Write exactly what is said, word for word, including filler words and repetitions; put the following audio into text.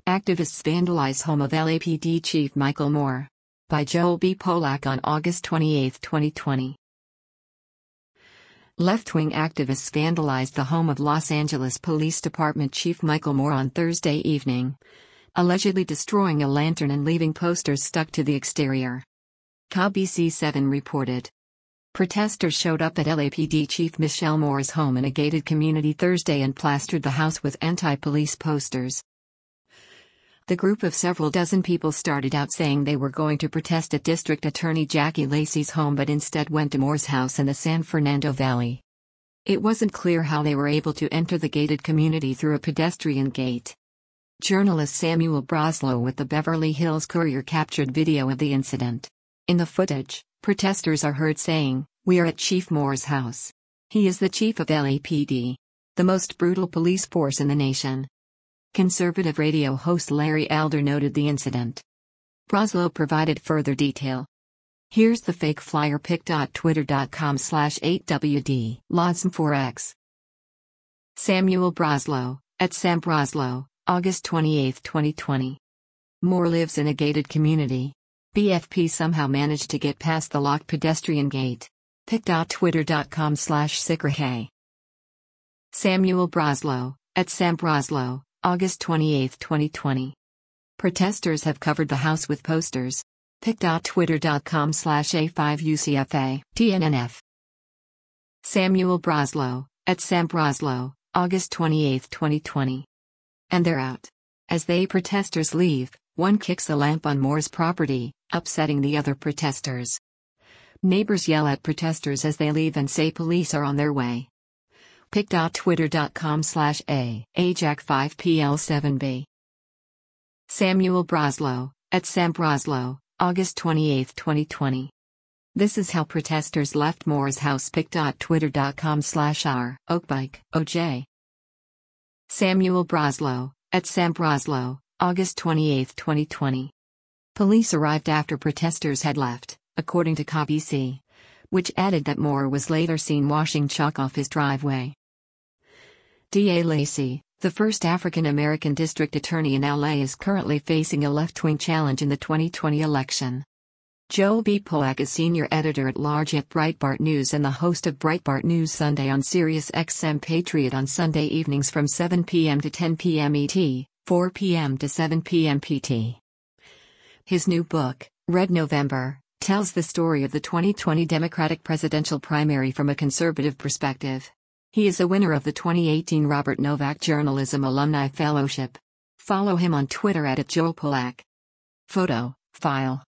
Activists vandalize home of L A P D Chief Michael Moore. By Joel B. Polak on August twenty-eighth, twenty twenty. Left-wing activists vandalized the home of Los Angeles Police Department Chief Michael Moore on Thursday evening, allegedly destroying a lantern and leaving posters stuck to the exterior. K B C seven reported. Protesters showed up at L A P D Chief Michelle Moore's home in a gated community Thursday and plastered the house with anti-police posters. The group of several dozen people started out saying they were going to protest at District Attorney Jackie Lacey's home but instead went to Moore's house in the San Fernando Valley. It wasn't clear how they were able to enter the gated community through a pedestrian gate. Journalist Samuel Broslow with the Beverly Hills Courier captured video of the incident. In the footage, protesters are heard saying, "We are at Chief Moore's house. He is the chief of L A P D, the most brutal police force in the nation." Conservative radio host Larry Elder noted the incident. Broslow provided further detail. Here's the fake flyer pic.twitter.com slash 8WD Lodsm four X. Samuel Broslow, at Sam Broslow, August twenty-eighth, twenty twenty. Moore lives in a gated community. B F P somehow managed to get past the locked pedestrian gate. pic.twitter.com slash sikrahay. Samuel Broslow, at Sam Broslow, August twenty-eighth, twenty twenty. Protesters have covered the house with posters. pic.twitter.com slash A5UCFA, TNNF. Samuel Broslow, at Sam Broslow, August twenty-eighth, twenty twenty. And they're out. As they protesters leave, one kicks a lamp on Moore's property, upsetting the other protesters. Neighbors yell at protesters as they leave and say police are on their way. pic.twitter.com slash A, Ajac five P L seven B. Samuel Broslow, at Sam Broslow, August twenty-eighth, twenty twenty. This is how protesters left Moore's house. pic.twitter.com slash R, Oakbike, O J. Samuel Broslow, at Sam Broslow, August twenty-eighth, twenty twenty. Police arrived after protesters had left, according to K B C, which added that Moore was later seen washing chalk off his driveway. D A Lacey, the first African-American district attorney in L A, is currently facing a left-wing challenge in the twenty twenty election. Joel B. Polak is senior editor-at-large at Breitbart News and the host of Breitbart News Sunday on Sirius X M Patriot on Sunday evenings from seven p m to ten p m E T, four p m to seven p m P T. His new book, Red November, tells the story of the twenty twenty Democratic presidential primary from a conservative perspective. He is a winner of the twenty eighteen Robert Novak Journalism Alumni Fellowship. Follow him on Twitter at Joel Polak. Photo, file.